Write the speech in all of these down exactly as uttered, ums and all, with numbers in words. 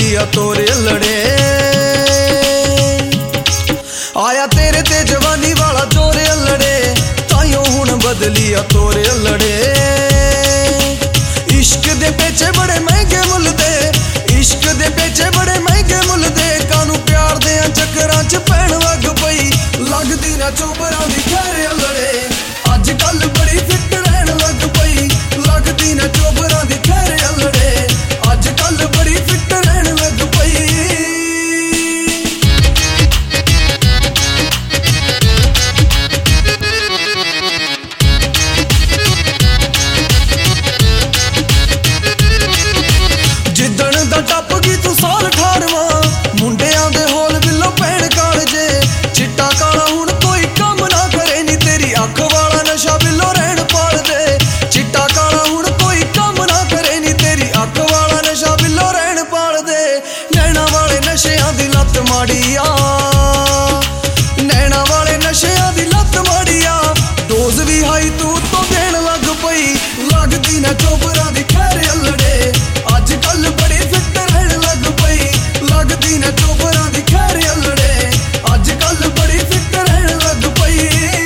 बदलिया तोरे लड़े। आया तेरे ते जवानी वाला जोरे लड़े, ताइयों हुण बदलिया तोरे लड़े। इश्क दे पेचे बड़े महंगे मुल दे, इश्क दे पेचे बड़े महंगे मुल दे। कानू प्यार दे चक्करां च पैण लग पई, लगदी ना चोबरां दी खैर लड़े। अज कल बड़ी फिट रहन लग पई, लगदी ना चोबरां दी खैर लड़े। अज कल बड़ी फिट रहन लग पई। जिदण दा टप गई तू साल अठारवां, मुंडियां दे होल विलो पैण कालजे। चिट्टा काला हुण कोई कम ना करे नी, तेरी अख वाला नशा विलो रहन पाल दे। चिट्टा काला हुण कोई कम ना करे नी, तेरी अख वाला नशा विलो रहन पाल दे। नैना वाले नशियां दी लत माड़िया, नैना वाले नशियां दी लत माड़िया। डोज भी हाई तू तो देण लग पई, लगदी ना चोबरां दी खैर लड़े। अज कल बड़ी फिट रहन लग पई, लगदी ना चोबरां दी खैर लड़े। अज कल बड़ी फिट रहन लग पई।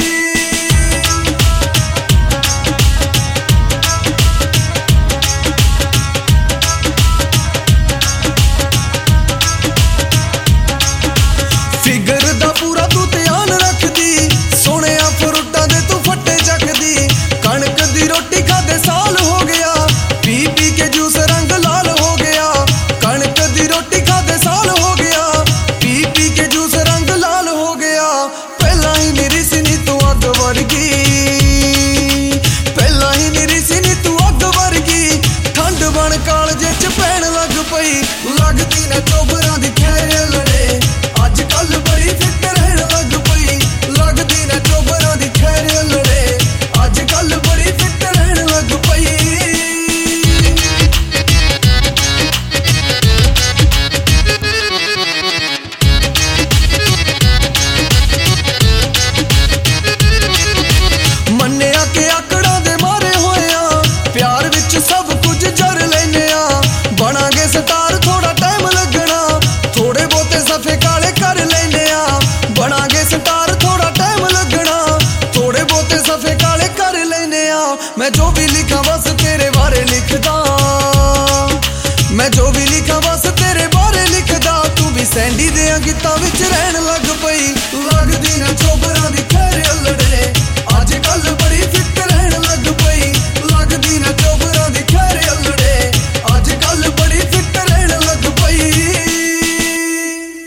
फिगर दा पूरा तू ध्यान रखदी, सोहणिया फ्रूटां दे तू फट्टे चकदी। कणक दी रोटी खादे साल हो गया, पी पी के जूस रंग लाल हो गया। कणक दी रोटी खादे साल हो गया, पी पी के जूस रंग लाल हो गया। पहला ही मेरी सिनी तू अग वर्गी, पहला ही मेरी सिनी तू अग वर्गी। ठंड बन कालजे च पैण लग पई, लगदी ना चोबरां दी खैर लड़े। अज कल बड़ी फिट रहन लग पई, लगदी ना चोबरां दी खैर लड़े। अज कल बड़ी फिट रहन लग पई। मन्निया के आकड़ां दे मारे होया, प्यार विच सब कुछ जर लैने आ। बनांगे स्टार थोड़ा टाइम लगना, थोड़े बहुते सफे काले कर लैने आ। बनांगे स्टार थोड़ा टाइम लगना, थोड़े बहुते सफे काले कर लैने आ। मैं जो भी लिखा बस तेरे बारे लिखदा, मैं जो भी लिखा बस तेरे बारे लिखदा। तू भी सैंडी दे गीतां विच रहन लग